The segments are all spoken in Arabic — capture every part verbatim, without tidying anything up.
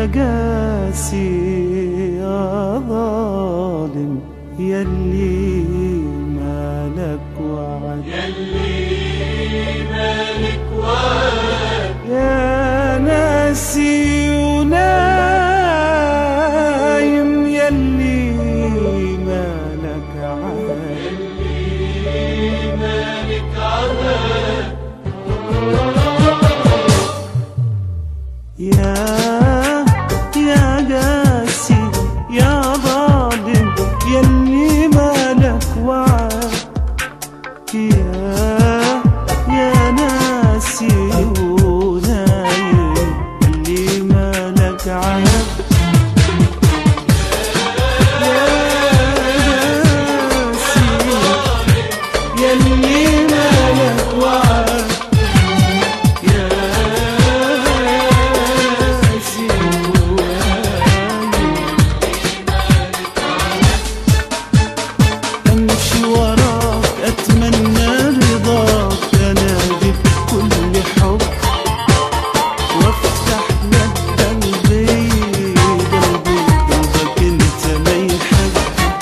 يا قاسي يا ظالم يلي مالك وعد، يلي مالك وعد، يا ناسي ونايم يلي مالك عاد، يلي مالك عاد. يا يا قاسي يا ظالم يلي مالك وعد، يا يا ناسي ونايم يلي مالك عاد، يا قاسي يلي مالك وعد، يا أمشي وراك أتمنى رضاك، أنادي بكل حب وافتح لك قلبي، قلبي قلبك انت ما يحب.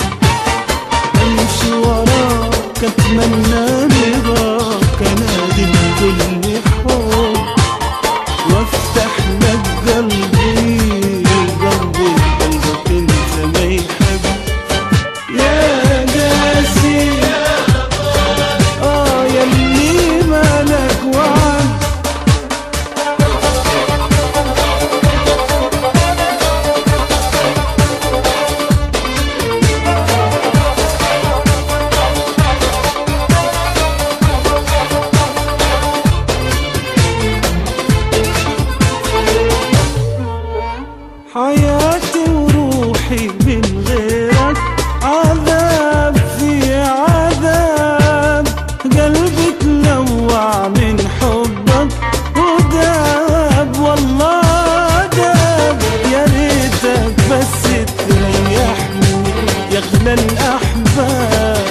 أمشي وراك أتمنى رضاك، أنادي بكل حب وافتح لك قلبي، قلبي قلبك انت ما يحب. يا قاسي اه يلي مالك وعد، حياتي وروحي من غيرك عذاب في عذاب، قلبي تلوع من حبك وداب والله داب. يا ريتك بس تريحني يا اغلى الاحباب،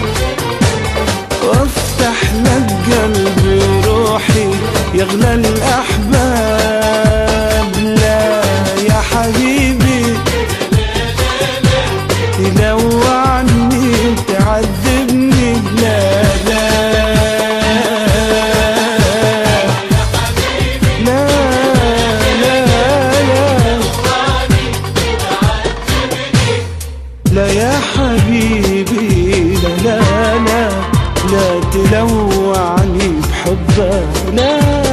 وافتح لك قلبي وروحي يا اغلى الاحباب. لا يا حبيبي تلوعني تعذبني، لا لا لا لا لا لا يا حبيبي لا لا لا لا تلوعني بحبك، لا